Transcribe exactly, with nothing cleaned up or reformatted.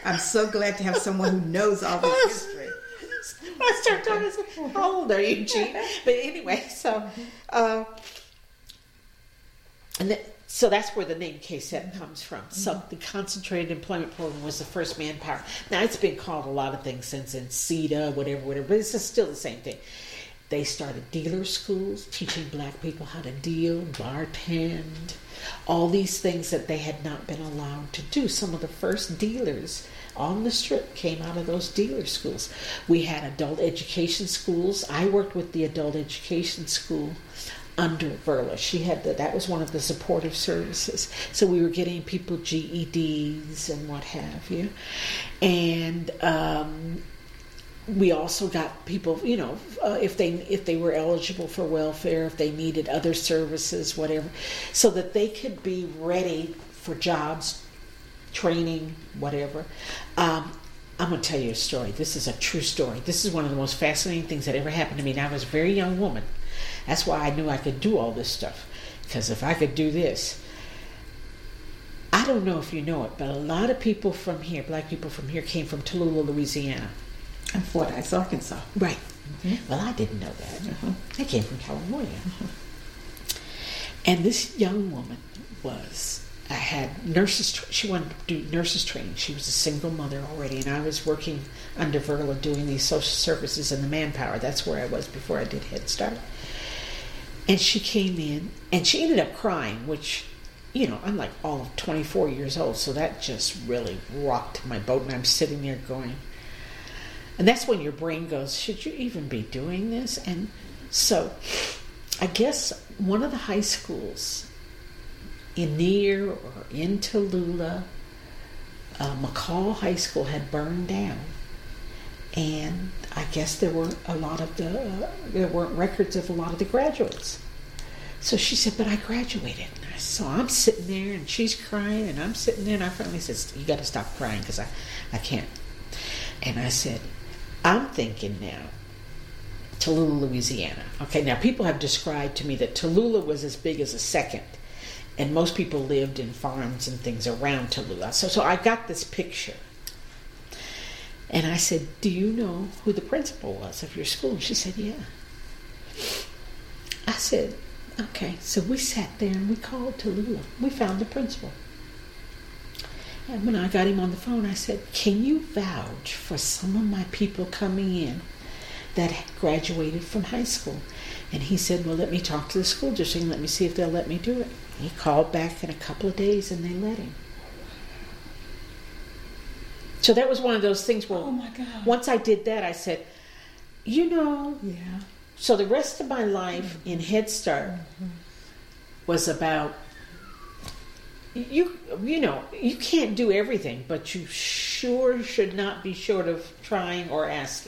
I'm so glad to have someone who knows all this history. I start talking, I said, how old are you, Jean? But anyway, so, uh, and th- so that's where the name K S E P comes from. So the Concentrated Employment Program was the first manpower. Now it's been called a lot of things since then, C E T A, whatever, whatever, but it's just still the same thing. They started dealer schools, teaching black people how to deal, bartend, all these things that they had not been allowed to do. Some of the first dealers on the strip came out of those dealer schools. We had adult education schools. I worked with the adult education school under Verla. She had the, that was one of the supportive services. So we were getting people G E Ds and what have you. And um, we also got people, you know, uh, if they if they were eligible for welfare, if they needed other services, whatever, so that they could be ready for jobs, training, whatever. Um, I'm going to tell you a story. This is a true story. This is one of the most fascinating things that ever happened to me. And I was a very young woman. That's why I knew I could do all this stuff. Because if I could do this, I don't know if you know it, but a lot of people from here, black people from here, came from Tallulah, Louisiana. And Fordyce, Arkansas. Right. Mm-hmm. Well, I didn't know that. Mm-hmm. I came from California. Mm-hmm. And this young woman was, I had nurses, tra- she wanted to do nurses training. She was a single mother already, and I was working under Verla doing these social services and the manpower. That's where I was before I did Head Start. And she came in, and she ended up crying, which, you know, I'm like all of twenty-four years old, so that just really rocked my boat, and I'm sitting there going, and that's when your brain goes, should you even be doing this? And so I guess one of the high schools in near or in Tallulah, uh, McCall High School had burned down. And I guess there were a lot of the, uh, there weren't records of a lot of the graduates. So she said, but I graduated. And I, so I'm sitting there and she's crying and I'm sitting there and I finally said, you got to stop crying because I, I can't. And I said, I'm thinking now, Tallulah, Louisiana. Okay, now people have described to me that Tallulah was as big as a second, and most people lived in farms and things around Tallulah. So, so I got this picture. And I said, do you know who the principal was of your school? And she said, yeah. I said, okay. So we sat there and we called Tallulah. We found the principal. And when I got him on the phone, I said, can you vouch for some of my people coming in that graduated from high school? And he said, well, let me talk to the school district and let me see if they'll let me do it. He called back in a couple of days and they let him. So that was one of those things where Oh my God. once I did that, I said, you know, Yeah. so the rest of my life in Head Start was about, you you know, you can't do everything, but you sure should not be short of trying or asking.